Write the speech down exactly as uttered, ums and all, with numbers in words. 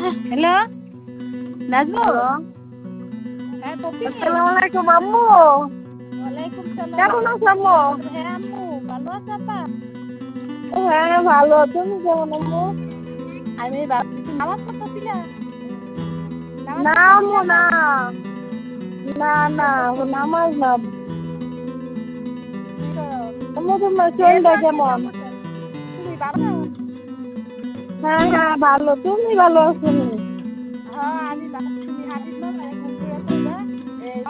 Hello Najmu. Hello, হ্যাঁ পপি। আসসালামু আলাইকুম আম্মু। ওয়ালাইকুম সালাম। কেমন আছো আম্মু? হ্যাঁ আম্মু ভালো আছো আপা? হ্যাঁ ভালো, তুমি কেমন আম্মু? আমি ভালো। তুমি নামাজ পড়তেছিলা? নামাজ না আম্মু পড়তেছিলা না, না? না না নামাজ না। তো আম্মু তোমার যেহেতু শরীরটা আজকে কেমন? সমস্যা, তুমি ভালো না? হ্যাঁ হ্যাঁ ভালো, তুমি ভালো আছো নি? হ্যাঁ